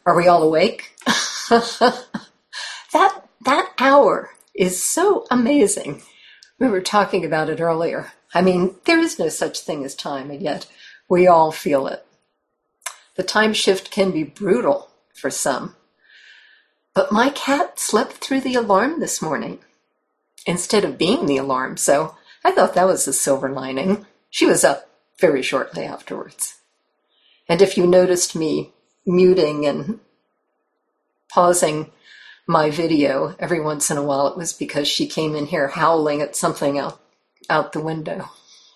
Are we all awake? That hour is so amazing. We were talking about it earlier. I mean, there is no such thing as time, and yet we all feel it. The time shift can be brutal for some. But my cat slept through the alarm this morning instead of being the alarm, so I thought that was a silver lining. She was up very shortly afterwards. And if you noticed me muting and pausing my video every once in a while, it was because she came in here howling at something out the window.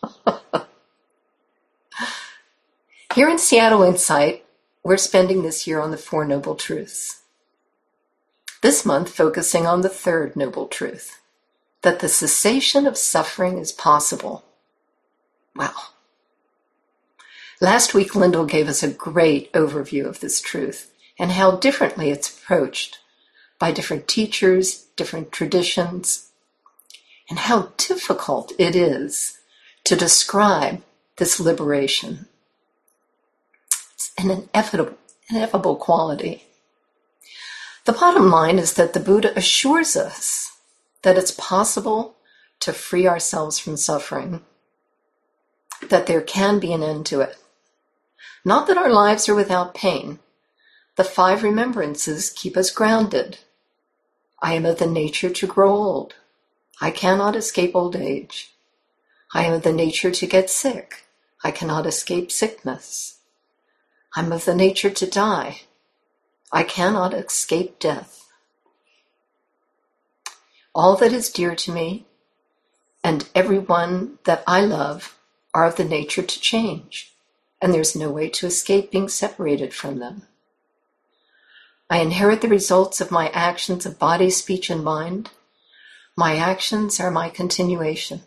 Here in Seattle Insight, we're spending this year on the Four Noble Truths. This month focusing on the third noble truth, that the cessation of suffering is possible. Wow. Last week, Lyndall gave us a great overview of this truth and how differently it's approached by different teachers, different traditions, and how difficult it is to describe this liberation. It's an inevitable quality. The bottom line is that the Buddha assures us that it's possible to free ourselves from suffering, that there can be an end to it. Not that our lives are without pain. The 5 remembrances keep us grounded. I am of the nature to grow old. I cannot escape old age. I am of the nature to get sick. I cannot escape sickness. I am of the nature to die. I cannot escape death. All that is dear to me and everyone that I love are of the nature to change, and there's no way to escape being separated from them. I inherit the results of my actions of body, speech, and mind. My actions are my continuation.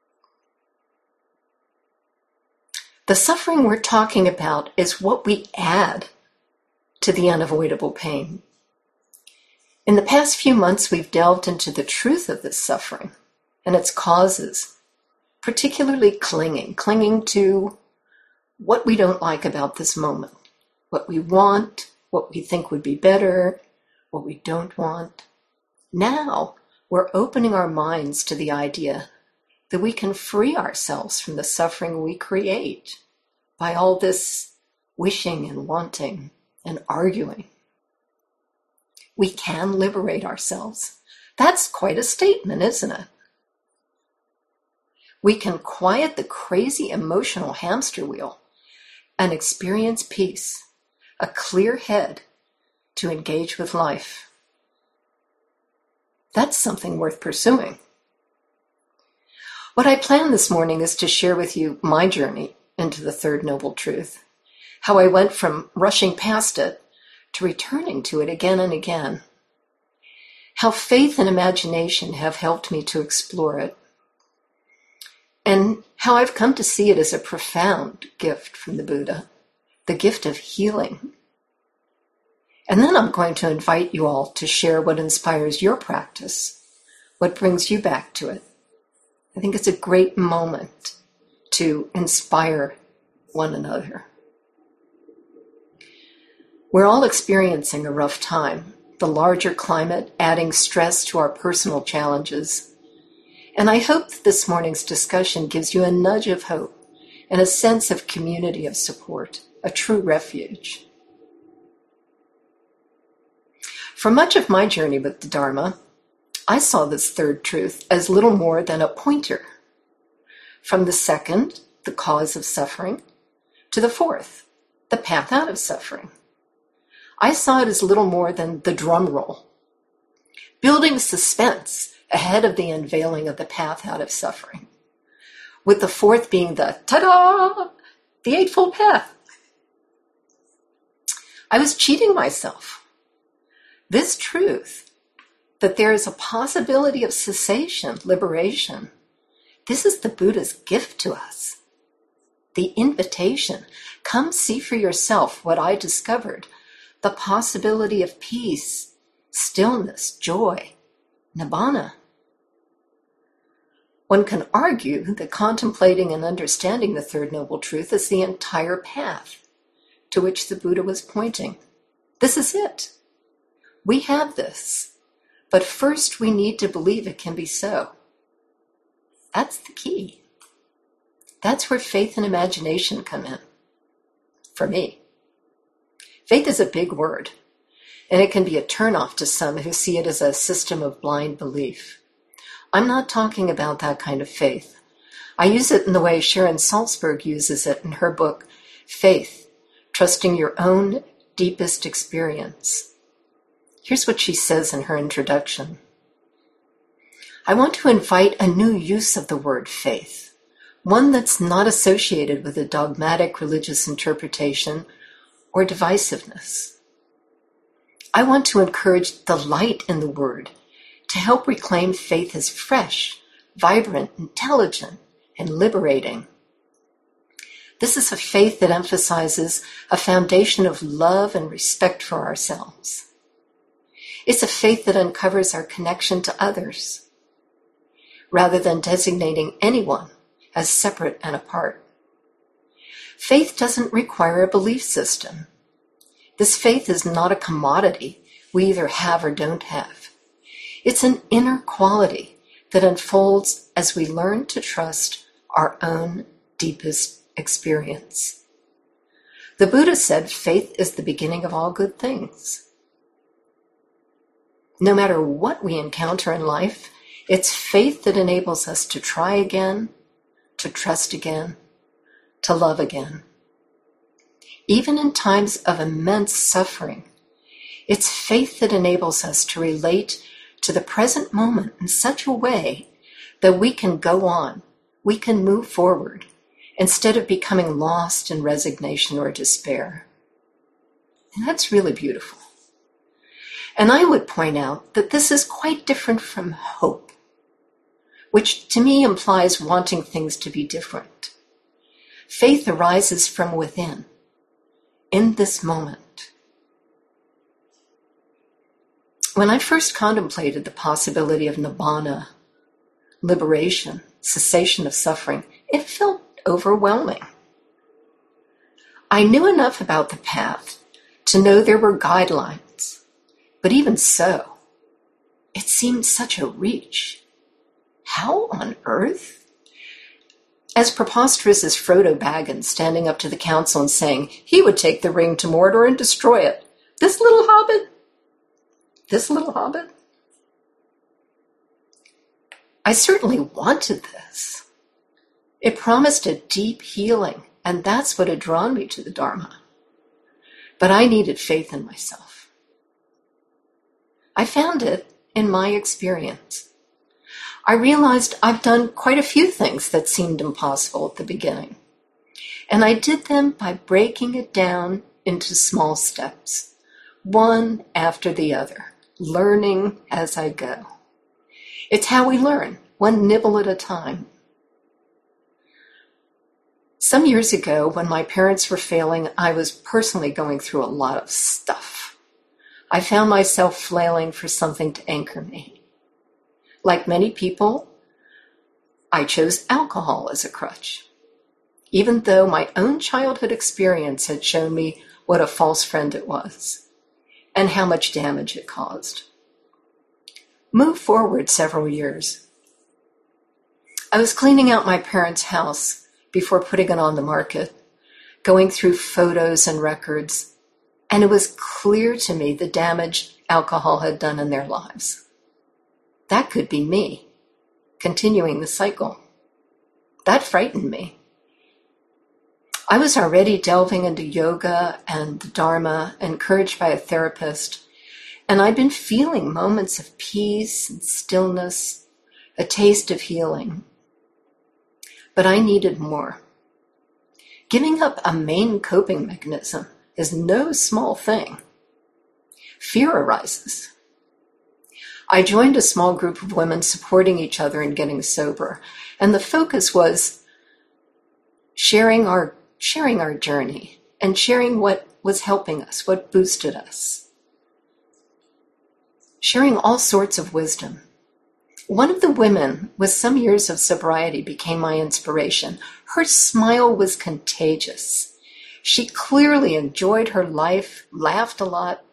The suffering we're talking about is what we add to the unavoidable pain. In the past few months, we've delved into the truth of this suffering and its causes, particularly clinging to what we don't like about this moment, what we want, what we think would be better, what we don't want. Now, we're opening our minds to the idea that we can free ourselves from the suffering we create by all this wishing and wanting and arguing. We can liberate ourselves. That's quite a statement, isn't it? We can quiet the crazy emotional hamster wheel and experience peace, a clear head to engage with life. That's something worth pursuing. What I plan this morning is to share with you my journey into the third noble truth, how I went from rushing past it to returning to it again and again, how faith and imagination have helped me to explore it, and how I've come to see it as a profound gift from the Buddha, the gift of healing. And then I'm going to invite you all to share what inspires your practice, what brings you back to it. I think it's a great moment to inspire one another. We're all experiencing a rough time, the larger climate adding stress to our personal challenges. And I hope that this morning's discussion gives you a nudge of hope and a sense of community of support, a true refuge. For much of my journey with the Dharma, I saw this third truth as little more than a pointer from the second, the cause of suffering, to the fourth, the path out of suffering. I saw it as little more than the drum roll, building suspense ahead of the unveiling of the path out of suffering, with the fourth being the ta-da, the Eightfold Path. I was cheating myself. This truth, that there is a possibility of cessation, liberation, this is the Buddha's gift to us. The invitation, come see for yourself what I discovered, the possibility of peace, stillness, joy, nibbana. One can argue that contemplating and understanding the third noble truth is the entire path to which the Buddha was pointing, This is it. We have this. But first we need to believe it can be so. That's the key. That's where faith and imagination come in. For me. Faith is a big word, and it can be a turnoff to some who see it as a system of blind belief. I'm not talking about that kind of faith. I use it in the way Sharon Salzberg uses it in her book, Faith, Trusting Your Own Deepest Experience. Here's what she says in her introduction. I want to invite a new use of the word faith, one that's not associated with a dogmatic religious interpretation or divisiveness. I want to encourage the light in the word to help reclaim faith as fresh, vibrant, intelligent, and liberating. This is a faith that emphasizes a foundation of love and respect for ourselves. It's a faith that uncovers our connection to others, rather than designating anyone as separate and apart. Faith doesn't require a belief system. This faith is not a commodity we either have or don't have. It's an inner quality that unfolds as we learn to trust our own deepest experience. The Buddha said faith is the beginning of all good things. No matter what we encounter in life, it's faith that enables us to try again, to trust again, to love again. Even in times of immense suffering, it's faith that enables us to relate to the present moment in such a way that we can go on, we can move forward, instead of becoming lost in resignation or despair. And that's really beautiful. And I would point out that this is quite different from hope, which to me implies wanting things to be different. Faith arises from within, in this moment. When I first contemplated the possibility of nibbana, liberation, cessation of suffering, it felt overwhelming. I knew enough about the path to know there were guidelines, but even so, it seemed such a reach. How on earth? As preposterous as Frodo Baggins standing up to the council and saying he would take the ring to Mordor and destroy it. This little hobbit? I certainly wanted this. It promised a deep healing, and that's what had drawn me to the Dharma. But I needed faith in myself. I found it in my experience. I realized I've done quite a few things that seemed impossible at the beginning. And I did them by breaking it down into small steps, one after the other, learning as I go. It's how we learn, one nibble at a time. Some years ago, when my parents were failing, I was personally going through a lot of stuff. I found myself flailing for something to anchor me. Like many people, I chose alcohol as a crutch, even though my own childhood experience had shown me what a false friend it was and how much damage it caused. Move forward several years. I was cleaning out my parents' house before putting it on the market, going through photos and records, and it was clear to me the damage alcohol had done in their lives. That could be me, continuing the cycle. That frightened me. I was already delving into yoga and the Dharma, encouraged by a therapist, and I'd been feeling moments of peace and stillness, a taste of healing. But I needed more. Giving up a main coping mechanism is no small thing. Fear arises. I joined a small group of women supporting each other in getting sober, and the focus was sharing our journey and sharing what was helping us, what boosted us. Sharing all sorts of wisdom. One of the women with some years of sobriety became my inspiration. Her smile was contagious. She clearly enjoyed her life, laughed a lot,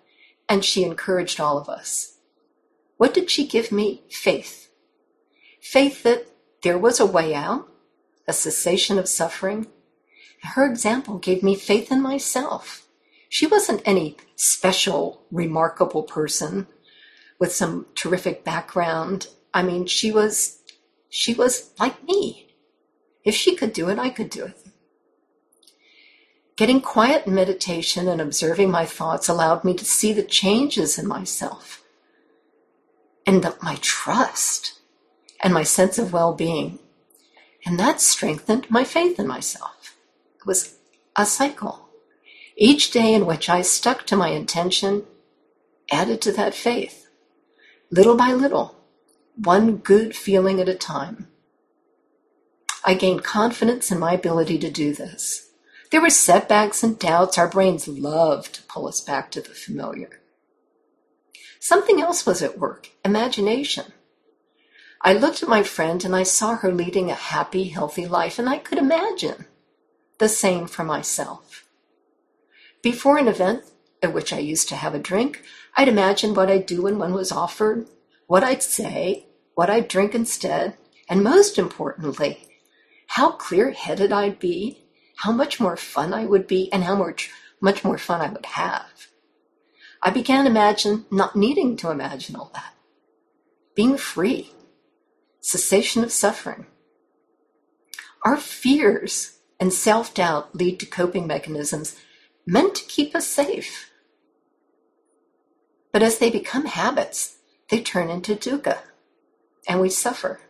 and she encouraged all of us. What did she give me? Faith. Faith that there was a way out, a cessation of suffering. Her example gave me faith in myself. She wasn't any special, remarkable person with some terrific background. I mean, she was like me. If she could do it, I could do it. Getting quiet in meditation and observing my thoughts allowed me to see the changes in myself and my trust and my sense of well-being. And that strengthened my faith in myself. It was a cycle. Each day in which I stuck to my intention added to that faith, little by little, one good feeling at a time. I gained confidence in my ability to do this. There were setbacks and doubts. Our brains love to pull us back to the familiar. Something else was at work, imagination. I looked at my friend and I saw her leading a happy, healthy life, and I could imagine the same for myself. Before an event at which I used to have a drink, I'd imagine what I'd do when one was offered, what I'd say, what I'd drink instead, and most importantly, how clear-headed I'd be, how much more fun I would be, and how much more fun I would have. I began not needing to imagine all that. Being free. Cessation of suffering. Our fears and self-doubt lead to coping mechanisms meant to keep us safe. But as they become habits, they turn into dukkha, and we suffer.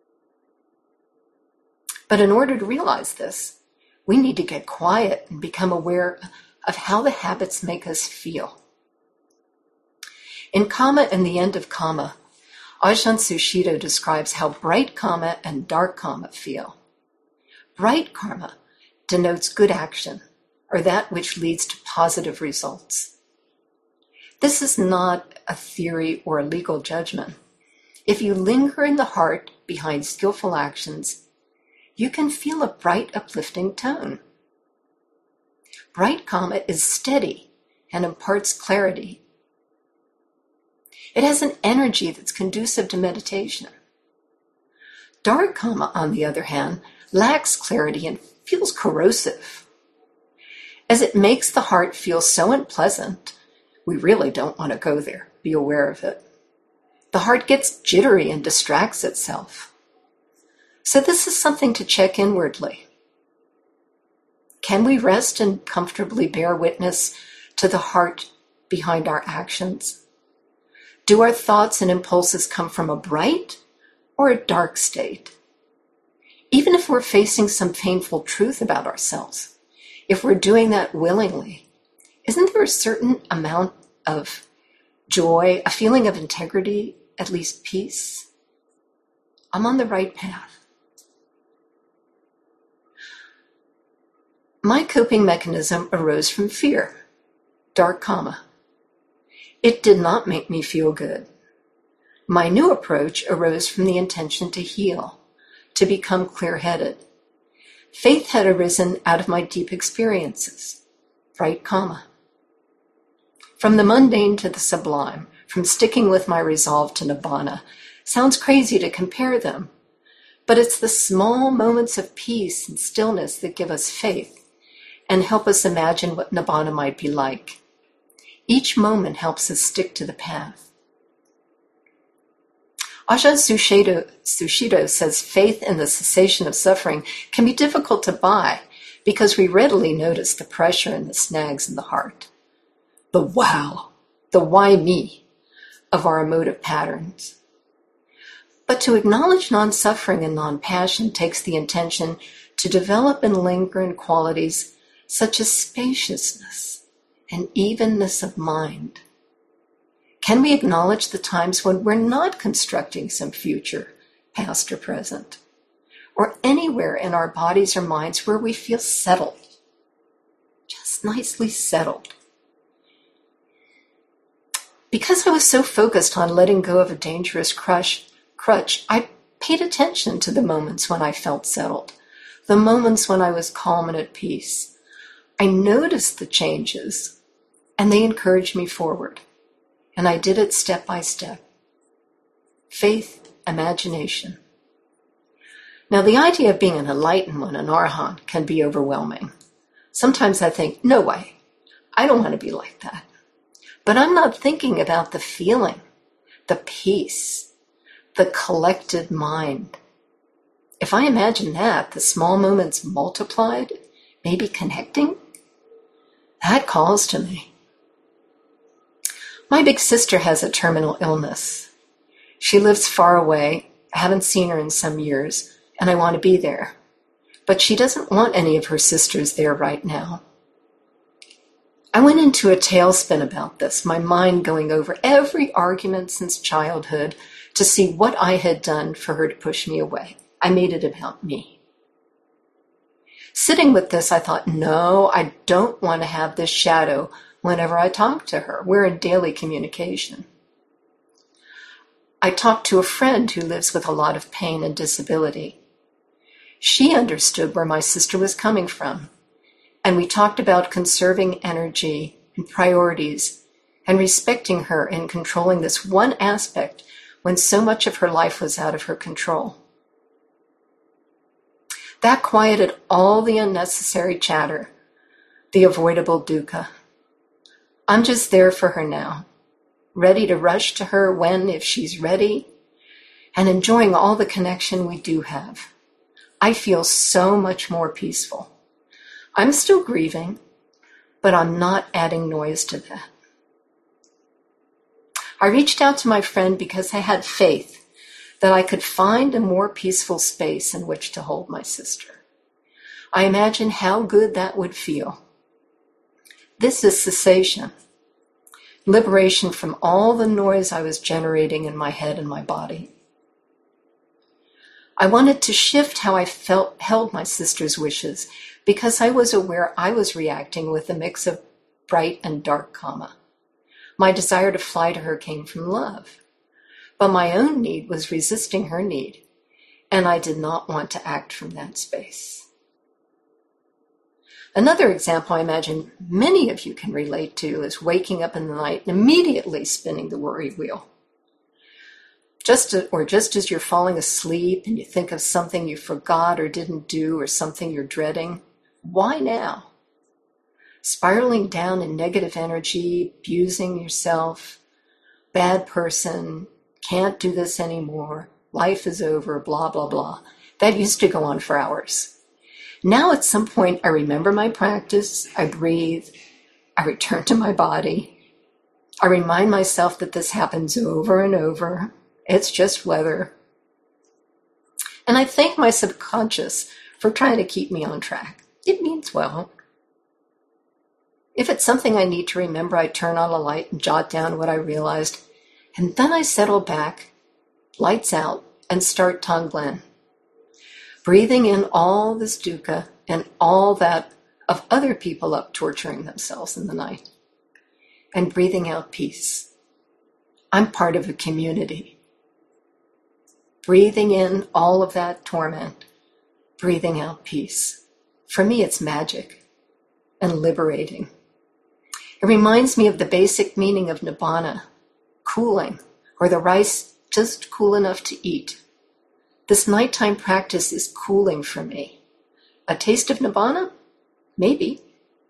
But in order to realize this, we need to get quiet and become aware of how the habits make us feel. In Karma and the End of Karma, Ajahn Sushido describes how bright karma and dark karma feel. Bright karma denotes good action, or that which leads to positive results. This is not a theory or a legal judgment. If you linger in the heart behind skillful actions, you can feel a bright, uplifting tone. Bright karma is steady and imparts clarity. It has an energy that's conducive to meditation. Dark karma, on the other hand, lacks clarity and feels corrosive. As it makes the heart feel so unpleasant, we really don't want to go there. Be aware of it. The heart gets jittery and distracts itself. So this is something to check inwardly. Can we rest and comfortably bear witness to the heart behind our actions? Do our thoughts and impulses come from a bright or a dark state? Even if we're facing some painful truth about ourselves, if we're doing that willingly, isn't there a certain amount of joy, a feeling of integrity, at least peace? I'm on the right path. My coping mechanism arose from fear, dark karma. It did not make me feel good. My new approach arose from the intention to heal, to become clear-headed. Faith had arisen out of my deep experiences, bright karma. From the mundane to the sublime, from sticking with my resolve to nibbana, sounds crazy to compare them, but it's the small moments of peace and stillness that give us faith and help us imagine what nibbana might be like. Each moment helps us stick to the path. Ajahn Sushido says faith in the cessation of suffering can be difficult to buy because we readily notice the pressure and the snags in the heart. The why me of our emotive patterns. But to acknowledge non-suffering and non-passion takes the intention to develop and linger in qualities such as spaciousness and evenness of mind. Can we acknowledge the times when we're not constructing some future, past or present, or anywhere in our bodies or minds where we feel settled, just nicely settled? Because I was so focused on letting go of a dangerous crutch, I paid attention to the moments when I felt settled, the moments when I was calm and at peace. I noticed the changes, and they encouraged me forward. And I did it step by step. Faith, imagination. Now, the idea of being an enlightened one, an arhat, can be overwhelming. Sometimes I think, no way, I don't want to be like that. But I'm not thinking about the feeling, the peace, the collected mind. If I imagine that, the small moments multiplied, maybe connecting, that calls to me. My big sister has a terminal illness. She lives far away. I haven't seen her in some years, and I want to be there. But she doesn't want any of her sisters there right now. I went into a tailspin about this, my mind going over every argument since childhood to see what I had done for her to push me away. I made it about me. Sitting with this, I thought, no, I don't want to have this shadow whenever I talk to her. We're in daily communication. I talked to a friend who lives with a lot of pain and disability. She understood where my sister was coming from, and we talked about conserving energy and priorities and respecting her in controlling this one aspect when so much of her life was out of her control. That quieted all the unnecessary chatter, the avoidable dukkha. I'm just there for her now, ready to rush to her when, if she's ready, and enjoying all the connection we do have. I feel so much more peaceful. I'm still grieving, but I'm not adding noise to that. I reached out to my friend because I had faith that I could find a more peaceful space in which to hold my sister. I imagined how good that would feel. This is cessation, liberation from all the noise I was generating in my head and my body. I wanted to shift how I held my sister's wishes because I was aware I was reacting with a mix of bright and dark karma. My desire to fly to her came from love. But my own need was resisting her need, and I did not want to act from that space. Another example I imagine many of you can relate to is waking up in the night and immediately spinning the worry wheel. Just as you're falling asleep and you think of something you forgot or didn't do or something you're dreading, why now? Spiraling down in negative energy, abusing yourself, bad person, can't do this anymore, life is over, blah, blah, blah. That used to go on for hours. Now at some point, I remember my practice, I breathe, I return to my body. I remind myself that this happens over and over. It's just weather. And I thank my subconscious for trying to keep me on track. It means well. If it's something I need to remember, I turn on a light and jot down what I realized. And then I settle back, lights out, and start Tonglen. Breathing in all this dukkha and all that of other people up torturing themselves in the night. And breathing out peace. I'm part of a community. Breathing in all of that torment. Breathing out peace. For me, it's magic and liberating. It reminds me of the basic meaning of nibbana. Cooling, or the rice just cool enough to eat. This nighttime practice is cooling for me. A taste of nibbana? Maybe.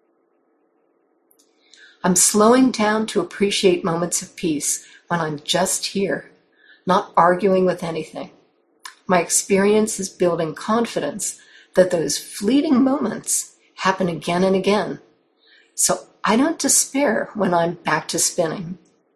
I'm slowing down to appreciate moments of peace when I'm just here, not arguing with anything. My experience is building confidence that those fleeting moments happen again and again. So I don't despair when I'm back to spinning.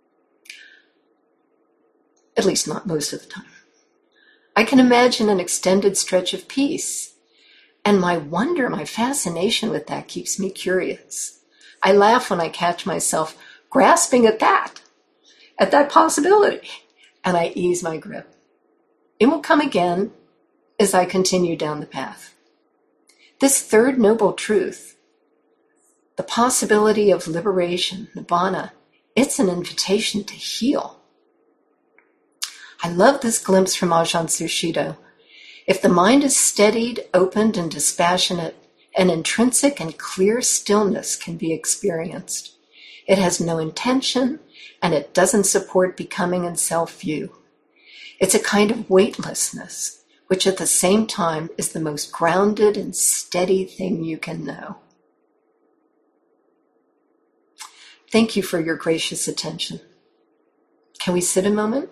At least not most of the time. I can imagine an extended stretch of peace. And my wonder, my fascination with that keeps me curious. I laugh when I catch myself grasping at that possibility, and I ease my grip. It will come again as I continue down the path. This third noble truth, the possibility of liberation, nibbana, it's an invitation to heal. I love this glimpse from Ajahn Sushido. If the mind is steadied, opened, and dispassionate, an intrinsic and clear stillness can be experienced. It has no intention and it doesn't support becoming and self-view. It's a kind of weightlessness, which at the same time is the most grounded and steady thing you can know. Thank you for your gracious attention. Can we sit a moment?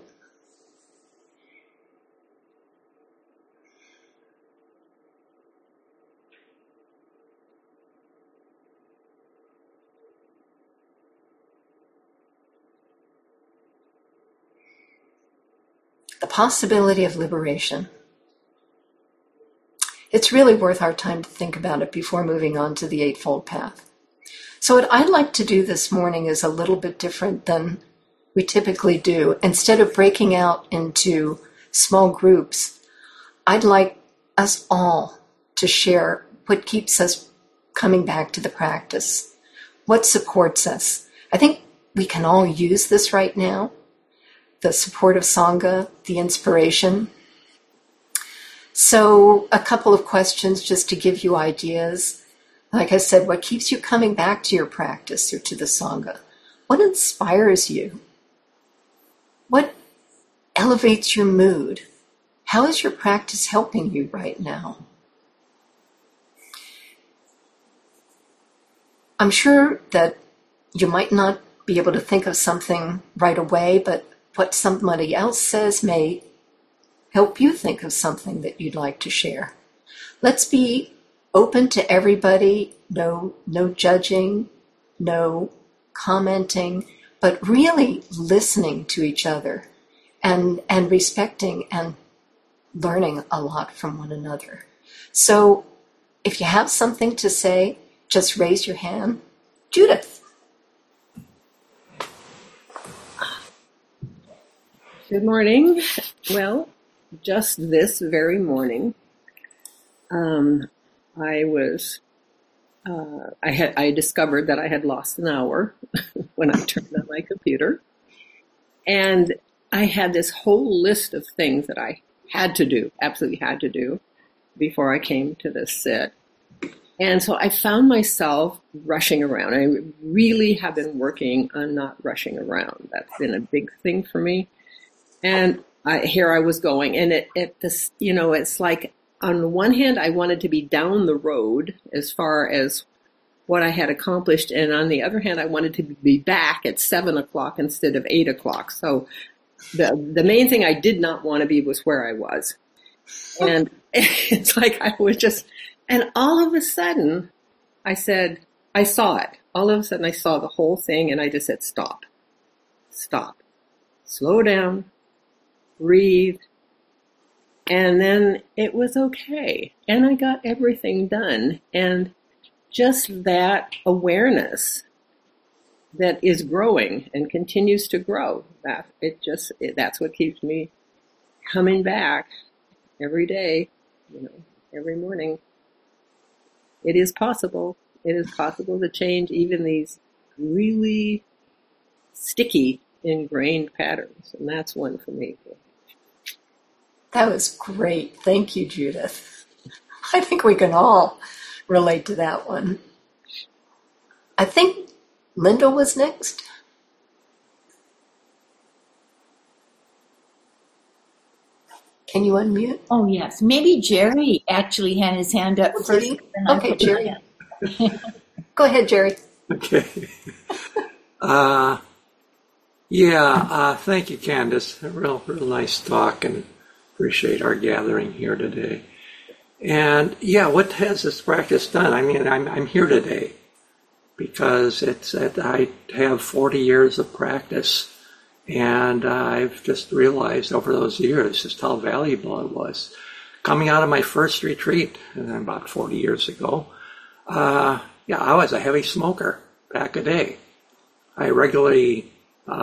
The possibility of liberation. It's really worth our time to think about it before moving on to the Eightfold Path. So what I'd like to do this morning is a little bit different than we typically do. Instead of breaking out into small groups, I'd like us all to share what keeps us coming back to the practice, what supports us. I think we can all use this right now, the support of Sangha, the inspiration. So a couple of questions just to give you ideas. Like I said, what keeps you coming back to your practice or to the Sangha? What inspires you? What elevates your mood? How is your practice helping you right now? I'm sure that you might not be able to think of something right away, but what somebody else says may help you think of something that you'd like to share. Let's be open to everybody, no judging, no commenting, but really listening to each other and respecting and learning a lot from one another. So if you have something to say, just raise your hand. Judith. Good morning. Well, just this very morning, I discovered that I had lost an hour when I turned on my computer. And I had this whole list of things that I had to do, absolutely had to do, before I came to this sit. And so I found myself rushing around. I really have been working on not rushing around. That's been a big thing for me. And here I was going, and it's like, on the one hand, I wanted to be down the road as far as what I had accomplished, and on the other hand, I wanted to be back at 7 o'clock instead of 8 o'clock. So the main thing I did not want to be was where I was. And it's like I was just, and all of a sudden, I saw it. All of a sudden, I saw the whole thing, and I just said, stop, slow down. Breathe, and then it was okay. And I got everything done. And just that awareness that is growing and continues to grow, that's what keeps me coming back every day, every morning. It is possible. It is possible to change even these really sticky, ingrained patterns. And that's one for me. That was great. Thank you, Judith. I think we can all relate to that one. I think Linda was next. Can you unmute? Oh, yes. Maybe Jerry actually had his hand up first. Okay, Jerry. Go ahead, Jerry. Okay. Thank you, Candace. A real nice talk, and appreciate our gathering here today. And what has this practice done? I mean, I'm here today because I have 40 years of practice, and I've just realized over those years just how valuable it was. Coming out of my first retreat, about 40 years ago, I was a heavy smoker back a day. I regularly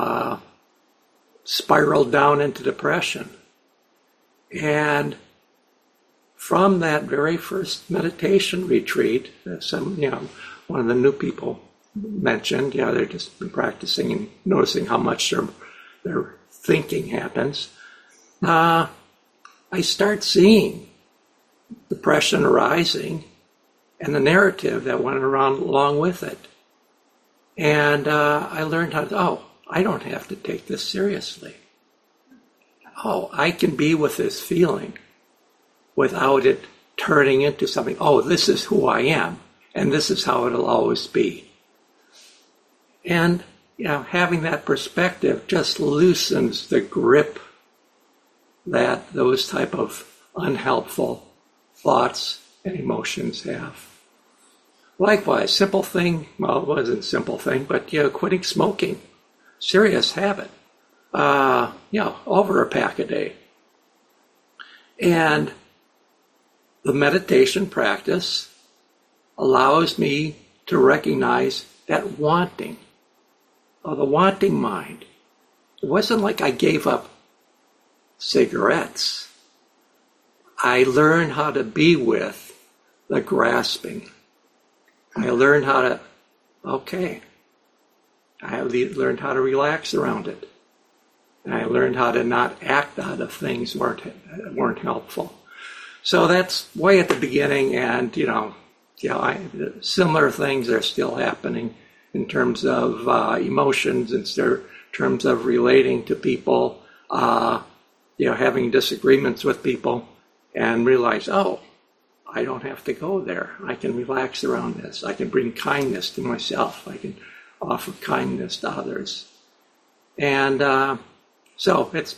spiraled down into depression. And from that very first meditation retreat, one of the new people mentioned, they're just practicing and noticing how much their thinking happens. I start seeing depression arising and the narrative that went around along with it. And I learned I don't have to take this seriously. Oh, I can be with this feeling without it turning into something. Oh, this is who I am, and this is how it'll always be. And, having that perspective just loosens the grip that those type of unhelpful thoughts and emotions have. Likewise, simple thing, well, it wasn't a simple thing, but, quitting smoking, serious habit, over a pack a day. And the meditation practice allows me to recognize that wanting, the wanting mind. It wasn't like I gave up cigarettes. I learned how to be with the grasping. I learned how to, I learned how to relax around it. And I learned how to not act out of things weren't helpful. So that's way at the beginning, and, similar things are still happening in terms of emotions, in terms of relating to people, having disagreements with people, and realize, I don't have to go there. I can relax around this. I can bring kindness to myself. I can offer kindness to others. And so it's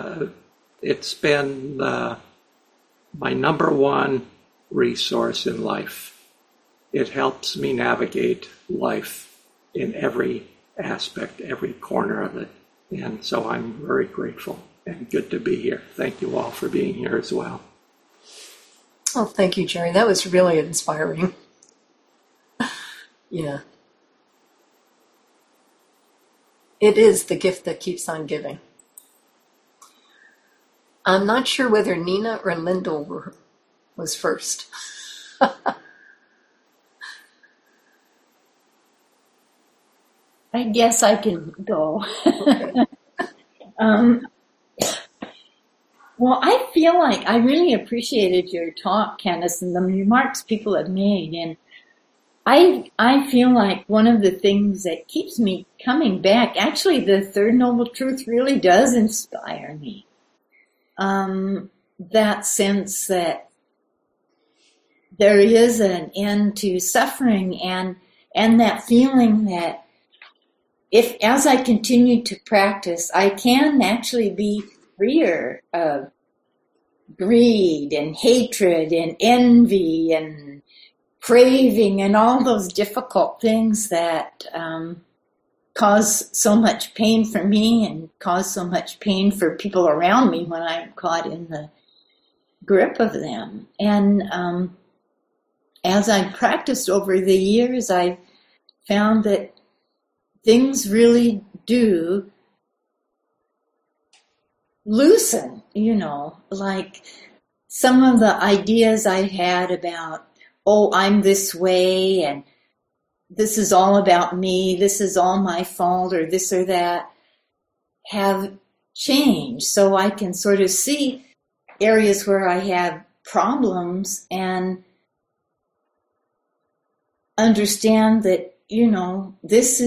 been my number one resource in life. It helps me navigate life in every aspect, every corner of it. And so I'm very grateful and good to be here. Thank you all for being here as well. Oh, thank you, Jerry. That was really inspiring. Yeah. It is the gift that keeps on giving. I'm not sure whether Nina or Lyndall was first. I guess I can go. Okay. Well, I feel like I really appreciated your talk, Candace, and the remarks people have made. And I feel like one of the things that keeps me coming back, actually the Third Noble Truth really does inspire me. That sense that there is an end to suffering, and that feeling that if, as I continue to practice, I can actually be freer of greed and hatred and envy and craving and all those difficult things that cause so much pain for me and cause so much pain for people around me when I'm caught in the grip of them. And as I've practiced over the years, I've found that things really do loosen, like some of the ideas I had about, I'm this way and this is all about me, this is all my fault, or this or that, have changed. So I can sort of see areas where I have problems and understand that, this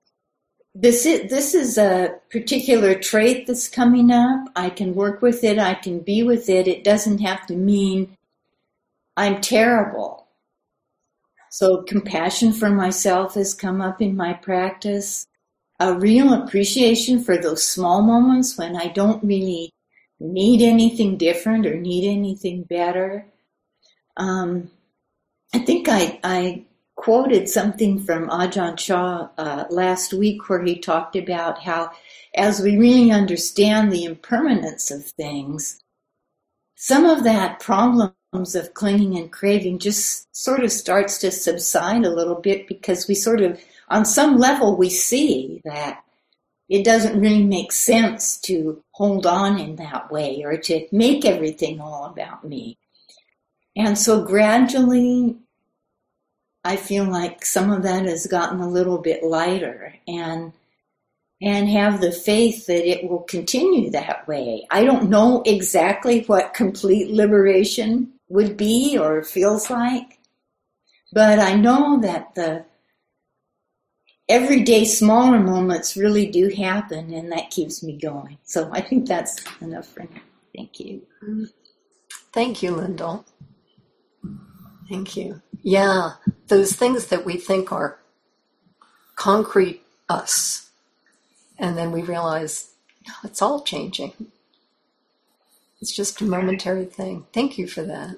is a particular trait that's coming up. I can work with it. I can be with it. It doesn't have to mean I'm terrible. So compassion for myself has come up in my practice. A real appreciation for those small moments when I don't really need anything different or need anything better. I think I quoted something from Ajahn Chah last week where he talked about how as we really understand the impermanence of things, some of that problems of clinging and craving just sort of starts to subside a little bit because we sort of, on some level, we see that it doesn't really make sense to hold on in that way or to make everything all about me. And so gradually, I feel like some of that has gotten a little bit lighter and have the faith that it will continue that way. I don't know exactly what complete liberation would be or feels like, but I know that everyday smaller moments really do happen, and that keeps me going. So I think that's enough for now. Thank you. Thank you, Lyndall. Thank you. Yeah, those things that we think are concrete us, and then we realize, no, it's all changing. It's just a momentary thing. Thank you for that.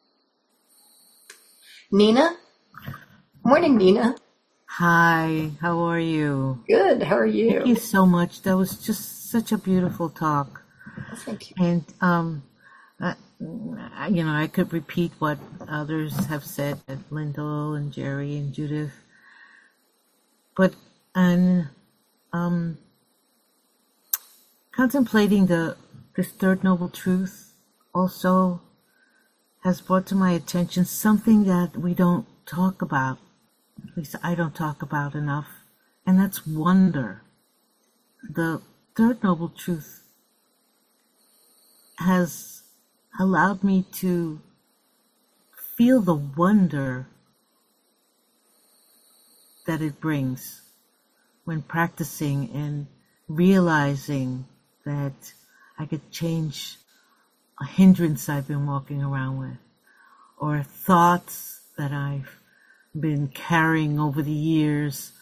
Nina? Morning, Nina. Hi, how are you? Good, how are you? Thank you so much. That was just such a beautiful talk. Thank you. And, I could repeat what others have said, Lyndall and Jerry and Judith. But contemplating this third noble truth also has brought to my attention something that we don't talk about. At least I don't talk about enough, and that's wonder. The third noble truth has allowed me to feel the wonder that it brings when practicing and realizing that I could change a hindrance I've been walking around with, or thoughts that I've been carrying over the years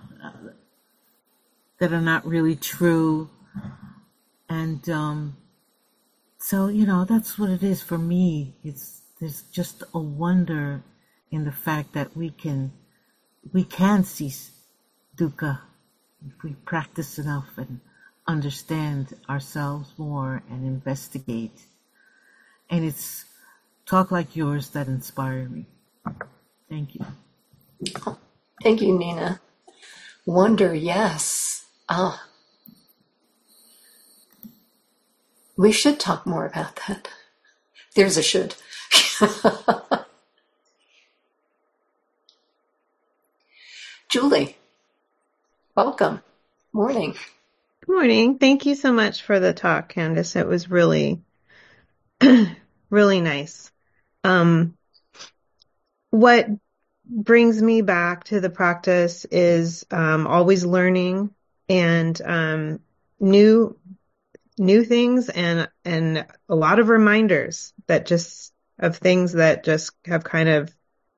that are not really true. And so, that's what it is for me. There's just a wonder in the fact that we can cease dukkha if we practice enough and understand ourselves more and investigate. And it's talk like yours that inspire me. Thank you. Thank you, Nina. Wonder, yes. We should talk more about that. There's a should. Julie, welcome. Morning. Good morning. Thank you so much for the talk, Candace. It was really, really nice. What brings me back to the practice is always learning and new things and a lot of reminders that just of things that just have kind of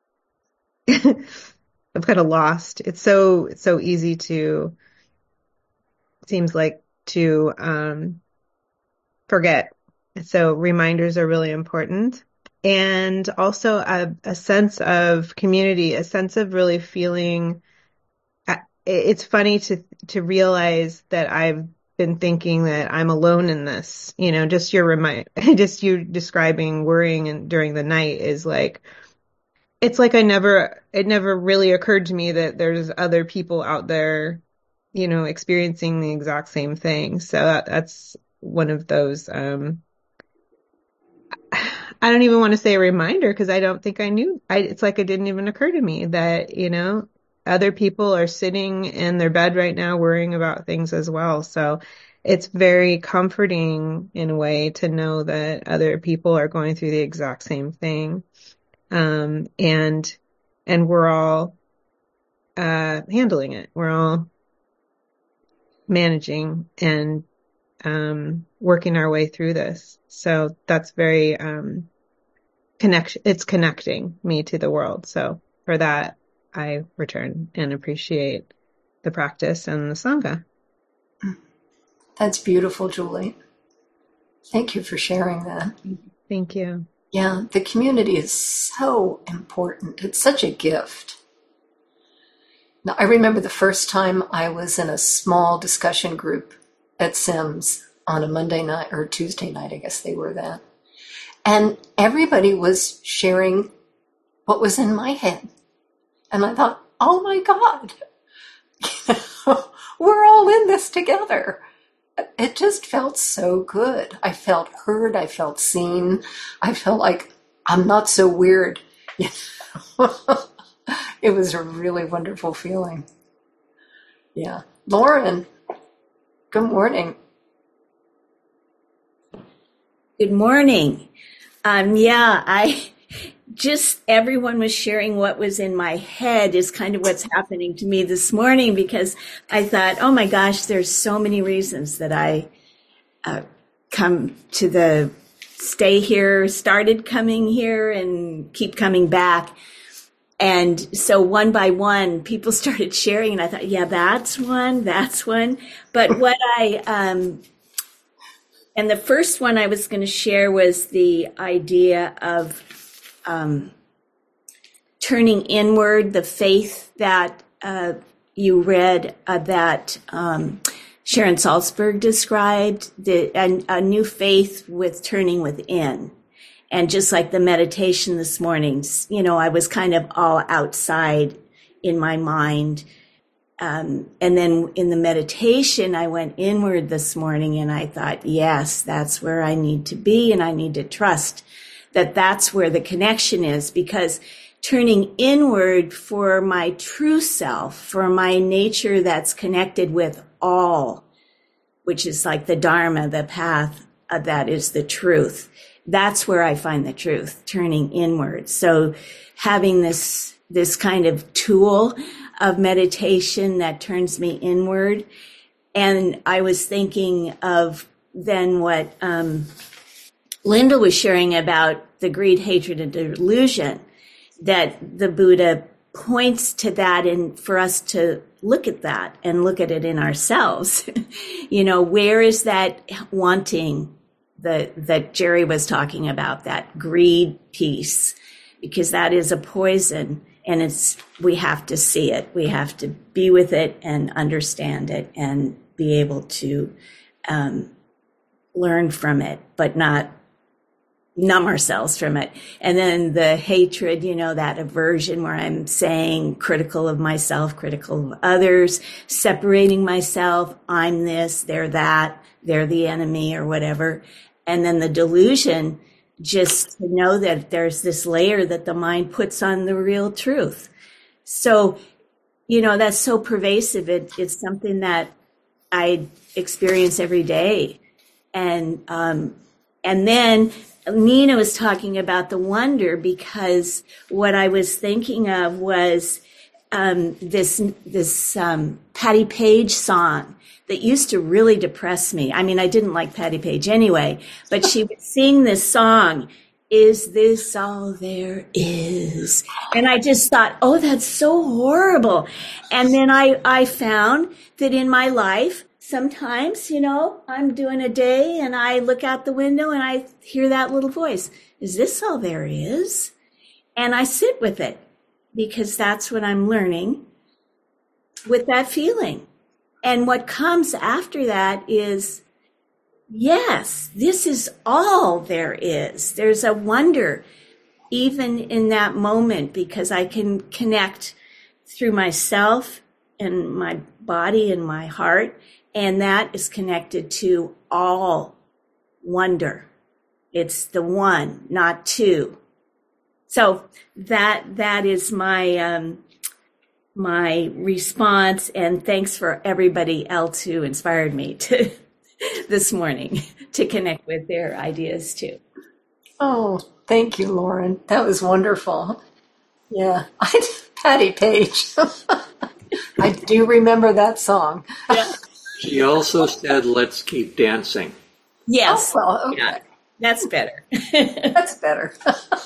I've kind of lost. It's so easy to, seems like, to forget. So reminders are really important. And also a sense of community, a sense of really feeling. It's funny to realize that I've been thinking that I'm alone in this. Just just you describing worrying during the night is like, it's like it never really occurred to me that there's other people out there, experiencing the exact same thing. So that's one of those, I don't even want to say a reminder because I don't think I knew. It's like it didn't even occur to me that, other people are sitting in their bed right now worrying about things as well. So it's very comforting in a way to know that other people are going through the exact same thing. And we're all handling it. We're all managing and working our way through this. So that's very it's connecting me to the world. So for that, I return and appreciate the practice and the Sangha. That's beautiful, Julie. Thank you for sharing that. Thank you. Yeah, the community is so important. It's such a gift. Now, I remember the first time I was in a small discussion group at Sims on a Monday night or Tuesday night, I guess they were that. And everybody was sharing what was in my head. And I thought, oh my God, we're all in this together. It just felt so good. I felt heard. I felt seen. I felt like I'm not so weird. It was a really wonderful feeling. Yeah. Lauren, good morning. Good morning. just everyone was sharing what was in my head is kind of what's happening to me this morning, because I thought, oh my gosh, there's so many reasons that I come to stay here, started coming here and keep coming back. And so one by one, people started sharing, and I thought, yeah, that's one. But and the first one I was going to share was the idea of turning inward, the faith that you read that Sharon Salzberg described, a new faith with turning within. And just like the meditation this morning, I was kind of all outside in my mind. And then in the meditation, I went inward this morning and I thought, yes, that's where I need to be. And I need to trust that that's where the connection is, because turning inward for my true self, for my nature that's connected with all, which is like the Dharma, the path, that is the truth. That's where I find the truth, turning inward. So having this kind of tool of meditation that turns me inward. And I was thinking of then what Linda was sharing about the greed, hatred, and delusion, that the Buddha points to that, and for us to look at that and look at it in ourselves. Where is that wanting that Jerry was talking about, that greed piece, because that is a poison, and we have to see it. We have to be with it and understand it and be able to learn from it, but not numb ourselves from it. And then the hatred, that aversion where I'm saying critical of myself, critical of others, separating myself. I'm this, they're that, they're the enemy or whatever. And then the delusion, just to know that there's this layer that the mind puts on the real truth. So, that's so pervasive. It's something that I experience every day. And then Nina was talking about the wonder, because what I was thinking of was this Patti Page song that used to really depress me. I mean, I didn't like Patti Page anyway, but she would sing this song, "Is this all there is?" And I just thought, oh, that's so horrible. And then I found that in my life, sometimes, I'm doing a day and I look out the window and I hear that little voice. Is this all there is? And I sit with it, because that's what I'm learning with that feeling. And what comes after that is, yes, this is all there is. There's a wonder even in that moment, because I can connect through myself and my body and my heart. And that is connected to all wonder. It's the one, not two. So that is my my response. And thanks for everybody else who inspired me to this morning to connect with their ideas too. Oh, thank you, Lauren. That was wonderful. Yeah, Patti Page. I do remember that song. Yeah. She also said, "Let's keep dancing." Yes. Oh, well, okay. Yeah, that's better. That's better.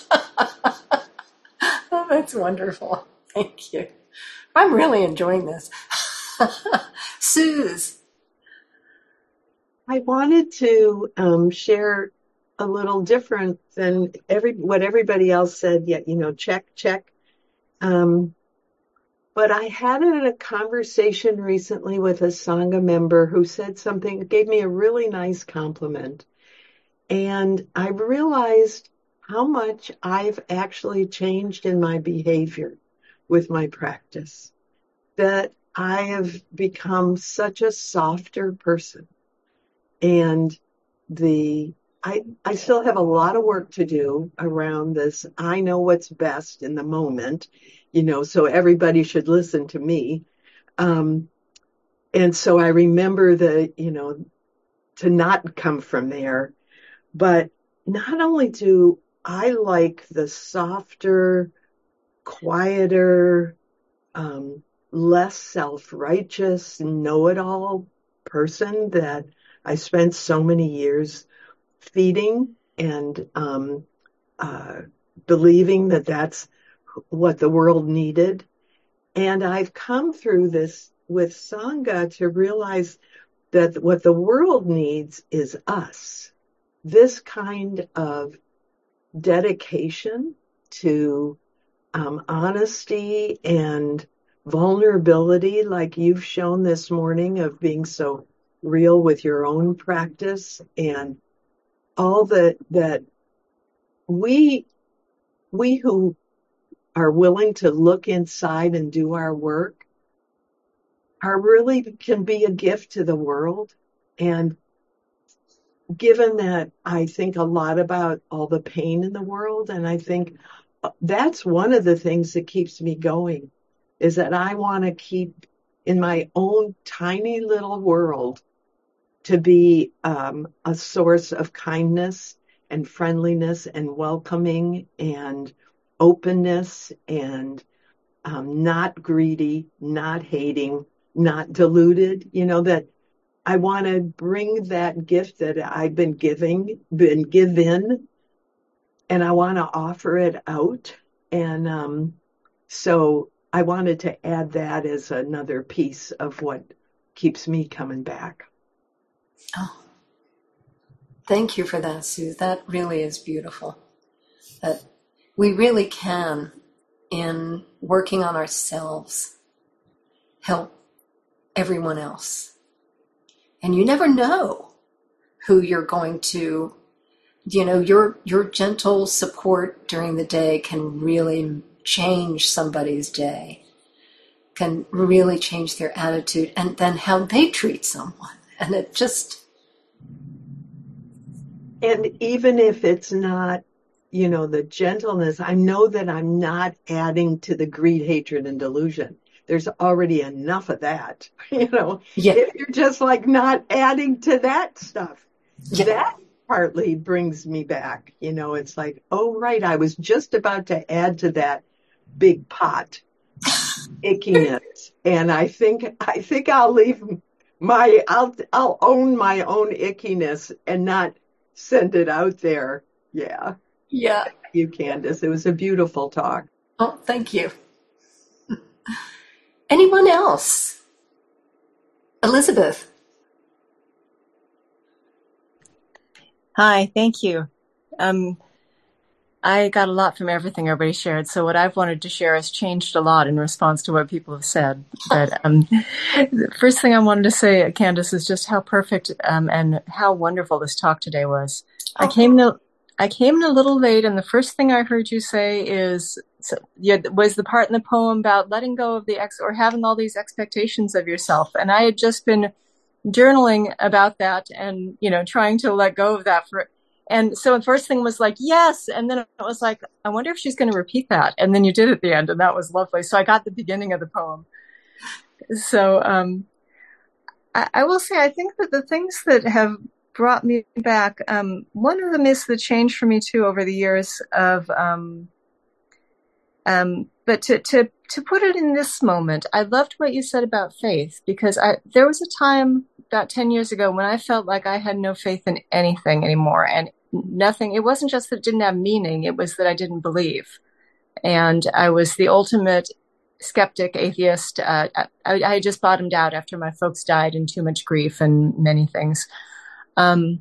Oh, that's wonderful. Thank you. I'm really enjoying this. Suze. I wanted to share a little different than what everybody else said. Yet, check. But I had a conversation recently with a Sangha member who said something, gave me a really nice compliment. And I realized how much I've actually changed in my behavior with my practice, that I have become such a softer person. And I still have a lot of work to do around this. I know what's best in the moment, so everybody should listen to me. And so I remember to not come from there, but not only do I like the softer, quieter, less self-righteous, know-it-all person that I spent so many years feeding and believing that that's what the world needed. And I've come through this with Sangha to realize that what the world needs is us. This kind of dedication to honesty and vulnerability, like you've shown this morning, of being so real with your own practice, and all that we who are willing to look inside and do our work are really can be a gift to the world. And given that I think a lot about all the pain in the world, and I think that's one of the things that keeps me going, is that I want to keep in my own tiny little world to be a source of kindness and friendliness and welcoming and openness and not greedy, not hating, not deluded, that I want to bring that gift that I've been given, and I want to offer it out. And so I wanted to add that as another piece of what keeps me coming back. Oh, thank you for that, Sue. That really is beautiful. That we really can, in working on ourselves, help everyone else. And you never know who you're going to, your gentle support during the day can really change somebody's day, can really change their attitude, and then how they treat someone. And it just... And even if it's not, the gentleness, I know that I'm not adding to the greed, hatred, and delusion. There's already enough of that, Yeah. If you're just like not adding to that stuff, Yeah. that partly brings me back. It's like, oh, right, I was just about to add to that big pot ickiness. And I think I'll leave I'll own my own ickiness and not send it out there. Yeah. Yeah. You, Candace. It was a beautiful talk. Oh, thank you. Anyone else? Elizabeth. Hi, thank you. I got a lot from everything everybody shared. So what I've wanted to share has changed a lot in response to what people have said. But the first thing I wanted to say, Candace, is just how perfect and how wonderful this talk today was. Oh. I came in a little late, and the first thing I heard you say was the part in the poem about letting go of or having all these expectations of yourself. And I had just been journaling about that and, trying to let go of that and so the first thing was like, yes. And then it was like, I wonder if she's going to repeat that. And then you did at the end, and that was lovely. So I got the beginning of the poem. So, I will say, I think that the things that have brought me back, one of them is the change for me too over the years of, but to put it in this moment, I loved what you said about faith, because there was a time about 10 years ago when I felt like I had no faith in anything anymore, and nothing. It wasn't just that it didn't have meaning. It was that I didn't believe. And I was the ultimate skeptic, atheist. I just bottomed out after my folks died, and too much grief and many things. And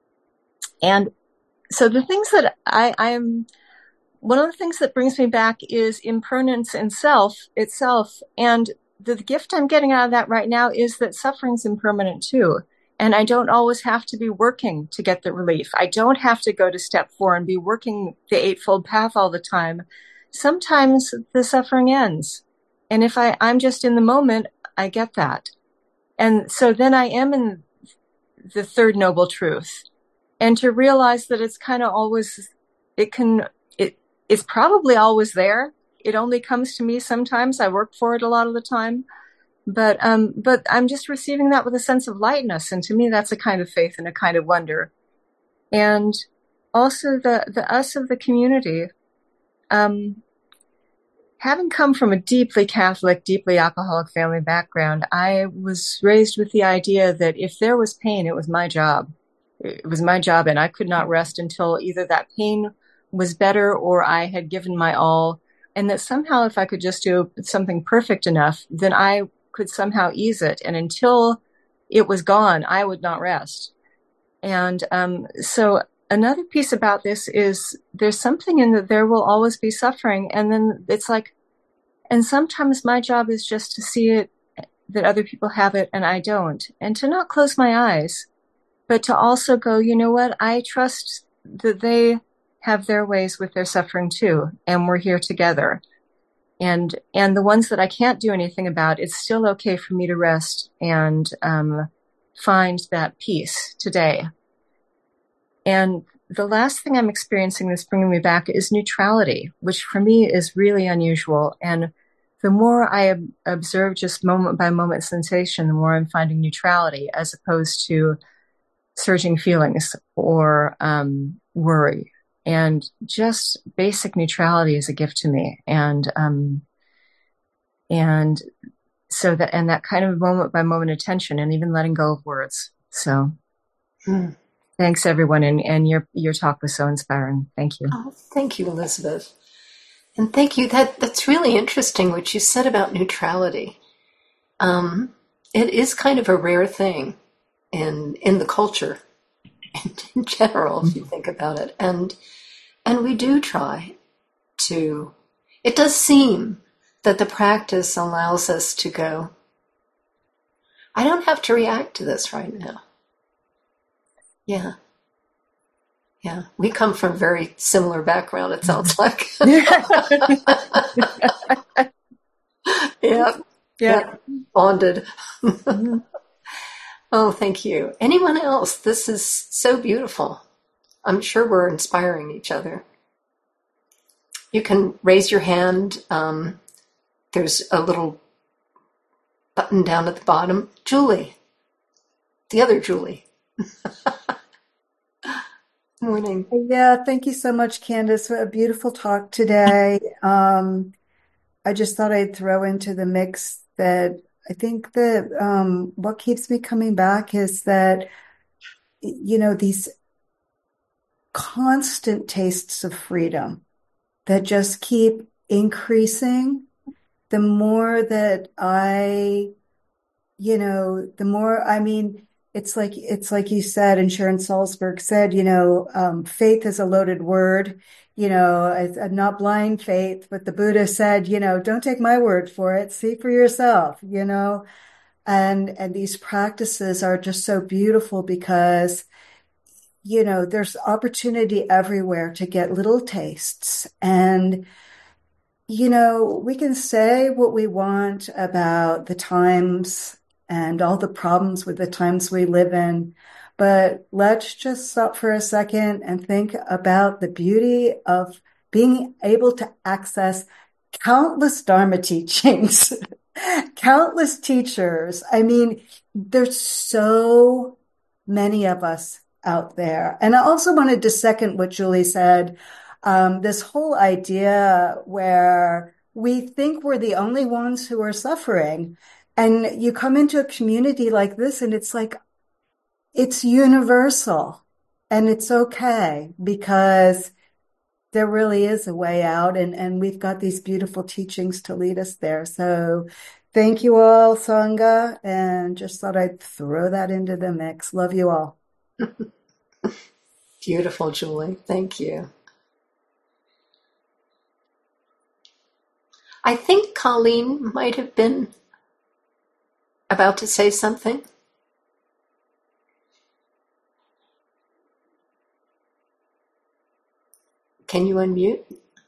so the things that I'm, one of the things that brings me back is impermanence in itself. And the gift I'm getting out of that right now is that suffering's impermanent too. And I don't always have to be working to get the relief. I don't have to go to step 4 and be working the Eightfold Path all the time. Sometimes the suffering ends. And if I'm just in the moment, I get that. And so then I am in the third noble truth. And to realize that it's kind of always, it's probably always there. It only comes to me sometimes. I work for it a lot of the time. But I'm just receiving that with a sense of lightness. And to me, that's a kind of faith and a kind of wonder. And also the us of the community. Having come from a deeply Catholic, deeply alcoholic family background, I was raised with the idea that if there was pain, it was my job. It was my job, and I could not rest until either that pain was better or I had given my all, and that somehow if I could just do something perfect enough, then I could somehow ease it. And until it was gone, I would not rest. And so another piece about this is there's something in that there will always be suffering. And then it's like, and sometimes my job is just to see it, that other people have it and I don't, and to not close my eyes, but to also go, you know what? I trust that they have their ways with their suffering too. And we're here together. And the ones that I can't do anything about, it's still okay for me to rest and, find that peace today. And the last thing I'm experiencing that's bringing me back is neutrality, which for me is really unusual. And the more I observe just moment by moment sensation, the more I'm finding neutrality as opposed to surging feelings or worry. And just basic neutrality is a gift to me. And so that kind of moment by moment attention and even letting go of words. So thanks everyone. And your talk was so inspiring. Thank you. Oh, thank you, Elizabeth. And thank you. That's really interesting what you said about neutrality. It is kind of a rare thing in the culture and in general, if you think about it. And we do try to, it does seem that the practice allows us to go, I don't have to react to this right now. Yeah. Yeah. We come from very similar background, it sounds like. Yeah. Bonded. Oh, thank you. Anyone else? This is so beautiful. I'm sure we're inspiring each other. You can raise your hand. There's a little button down at the bottom. Julie. The other Julie. Morning. Yeah, thank you so much, Candace. A beautiful talk today. I just thought I'd throw into the mix that I think that what keeps me coming back is that, these constant tastes of freedom that just keep increasing. The more that it's like you said, and Sharon Salzberg said, faith is a loaded word, not blind faith, but the Buddha said, don't take my word for it, see for yourself, and these practices are just so beautiful because, there's opportunity everywhere to get little tastes. And, we can say what we want about the times and all the problems with the times we live in. But let's just stop for a second and think about the beauty of being able to access countless Dharma teachings, countless teachers. I mean, there's so many of us out there. And I also wanted to second what Julie said, this whole idea where we think we're the only ones who are suffering. And you come into a community like this and it's like, it's universal and it's okay because there really is a way out and we've got these beautiful teachings to lead us there. So thank you all, Sangha, and just thought I'd throw that into the mix. Love you all. Beautiful, Julie. Thank you. I think Colleen might have been about to say something. Can you unmute?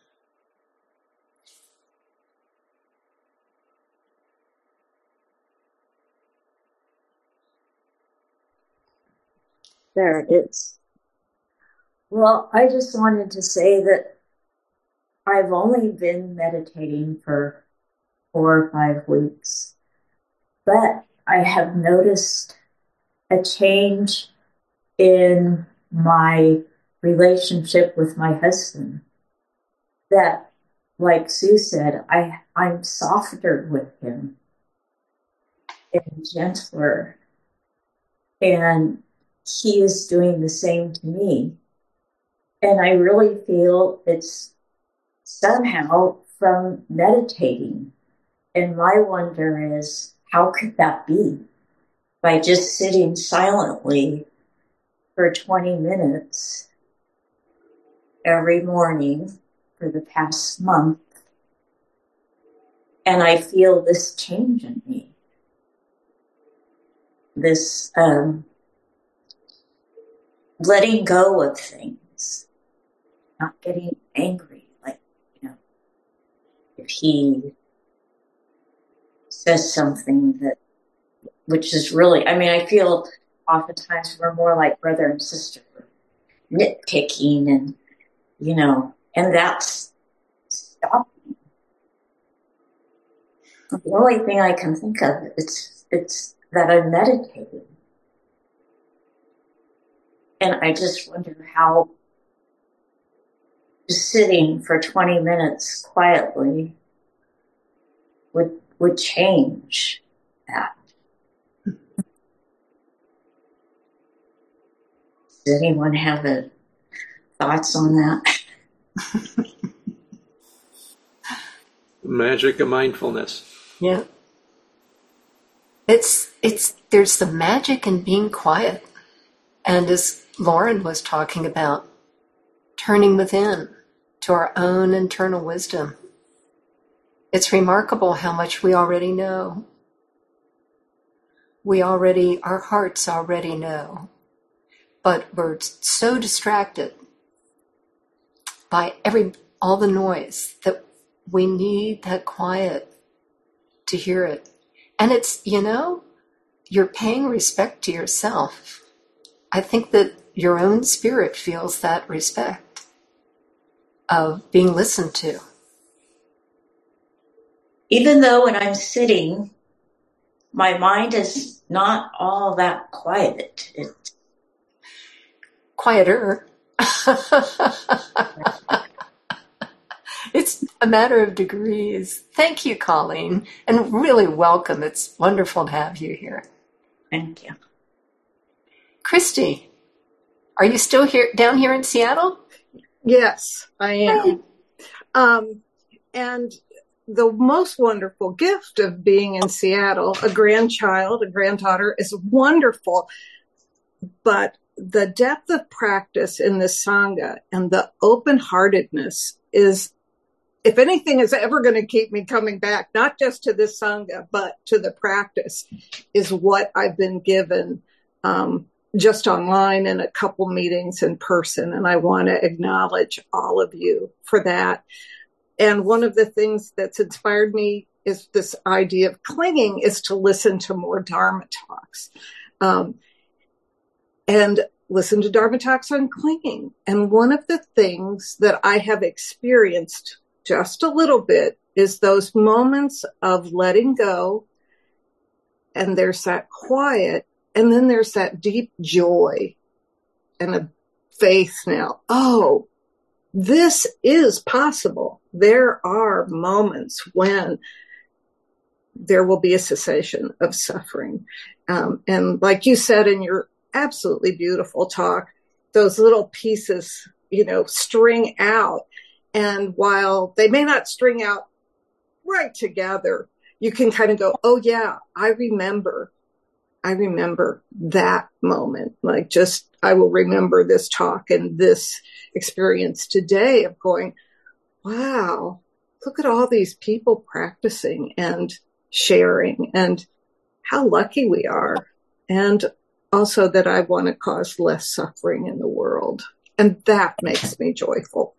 There it is. Well, I just wanted to say that I've only been meditating for 4 or 5 weeks, but I have noticed a change in my relationship with my husband that, like Sue said, I'm softer with him and gentler. And he is doing the same to me. And I really feel it's somehow from meditating. And my wonder is, how could that be? By just sitting silently for 20 minutes every morning for the past month. And I feel this change in me. This letting go of things, not getting angry. Like, if he says something which is really, I feel oftentimes we're more like brother and sister, nitpicking and, and that's stopping. The only thing I can think of, it's that I'm meditating. And I just wonder how just sitting for 20 minutes quietly would change that. Does anyone have thoughts on that? Magic of mindfulness. Yeah. There's the magic in being quiet. And as Lauren was talking about, turning within to our own internal wisdom. It's remarkable how much we already know. Our hearts already know. But we're so distracted by all the noise that we need that quiet to hear it. And it's, you're paying respect to yourself. I think that your own spirit feels that respect of being listened to. Even though when I'm sitting, my mind is not all that quiet. It's quieter. It's a matter of degrees. Thank you, Colleen, and really welcome. It's wonderful to have you here. Thank you. Christy, are you still down here in Seattle? Yes, I am. And the most wonderful gift of being in Seattle, a granddaughter, is wonderful. But the depth of practice in this Sangha and the open-heartedness is, if anything is ever going to keep me coming back, not just to this Sangha, but to the practice, is what I've been given just online and a couple meetings in person. And I want to acknowledge all of you for that. And one of the things that's inspired me is this idea of clinging is to listen to more Dharma talks. And listen to Dharma talks on clinging. And one of the things that I have experienced just a little bit is those moments of letting go. And there's that quiet. And then there's that deep joy and a faith now. Oh, this is possible. There are moments when there will be a cessation of suffering. And like you said in your absolutely beautiful talk, those little pieces, string out. And while they may not string out right together, you can kind of go, oh yeah, I remember that moment. I will remember this talk and this experience today of going, wow, look at all these people practicing and sharing and how lucky we are. And also that I want to cause less suffering in the world. And that makes me joyful.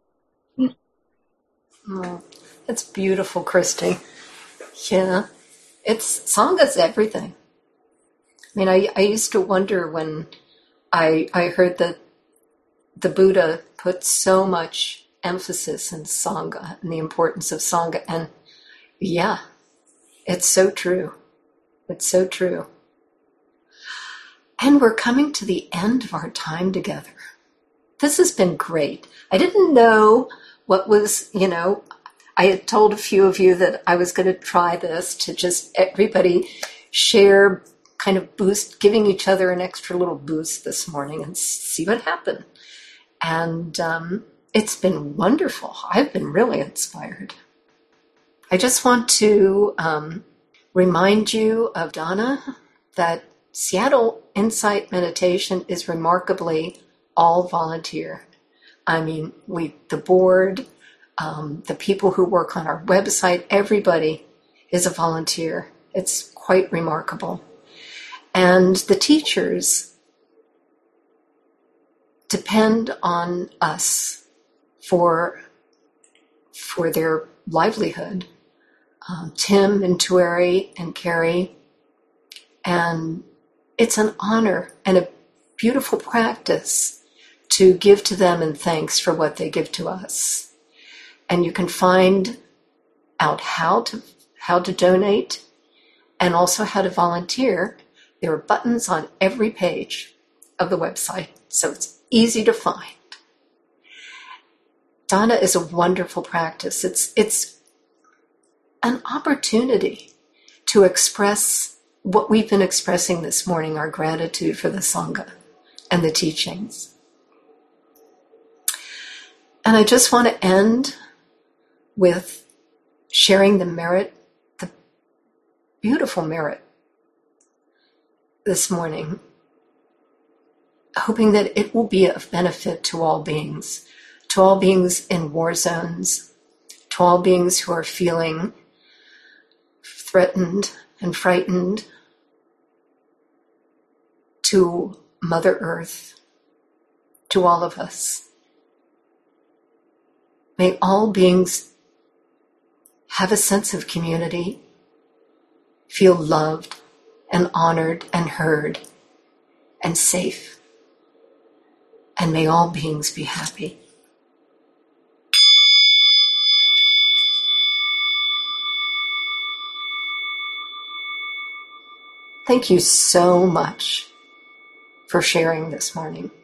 Oh, that's beautiful, Christy. Yeah. Sangha's everything. I used to wonder when I heard that the Buddha put so much emphasis in Sangha and the importance of Sangha. And yeah, it's so true. It's so true. And we're coming to the end of our time together. This has been great. I didn't know what was, I had told a few of you that I was going to try this to just everybody share, kind of boost, giving each other an extra little boost this morning and see what happened. And it's been wonderful. I've been really inspired. I just want to remind you of Donna that Seattle Insight Meditation is remarkably all volunteer. I mean, the board, the people who work on our website, everybody is a volunteer. It's quite remarkable. And the teachers depend on us for their livelihood. Tim and Tueri and Carrie. And it's an honor and a beautiful practice to give to them in thanks for what they give to us. And you can find out how to donate and also how to volunteer. There are buttons on every page of the website, so it's easy to find. Donna is a wonderful practice. It's an opportunity to express what we've been expressing this morning, our gratitude for the Sangha and the teachings. And I just want to end with sharing the beautiful merit this morning, hoping that it will be of benefit to all beings in war zones, to all beings who are feeling threatened and frightened, to Mother Earth, to all of us. May all beings have a sense of community, feel loved and honored and heard and safe. And may all beings be happy. Thank you so much for sharing this morning.